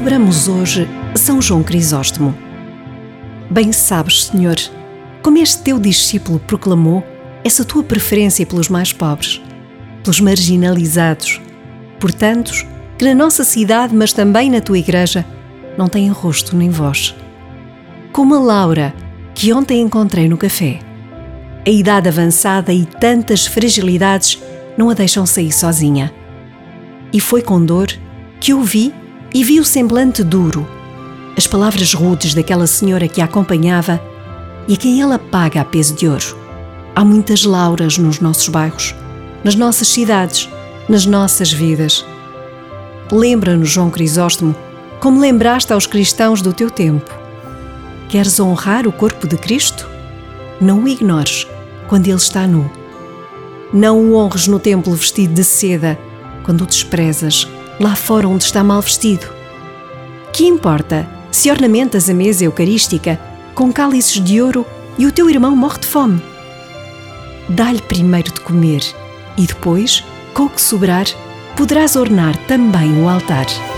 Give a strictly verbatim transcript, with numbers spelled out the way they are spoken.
Celebramos hoje São João Crisóstomo. Bem sabes, Senhor, como este teu discípulo proclamou essa tua preferência pelos mais pobres, pelos marginalizados, por tantos que na nossa cidade, mas também na tua igreja, não têm rosto nem voz. Como a Laura, que ontem encontrei no café. A idade avançada e tantas fragilidades não a deixam sair sozinha. E foi com dor que eu vi e vi o semblante duro, as palavras rudes daquela senhora que a acompanhava e a quem ela paga a peso de ouro. Há muitas Lauras nos nossos bairros, nas nossas cidades, nas nossas vidas. Lembra-nos, João Crisóstomo, como lembraste aos cristãos do teu tempo. Queres honrar o corpo de Cristo? Não o ignores quando ele está nu. Não o honres no templo vestido de seda, quando o desprezas lá fora onde está mal vestido. Que importa se ornamentas a mesa eucarística com cálices de ouro e o teu irmão morre de fome? Dá-lhe primeiro de comer e depois, com o que sobrar, poderás ornar também o altar.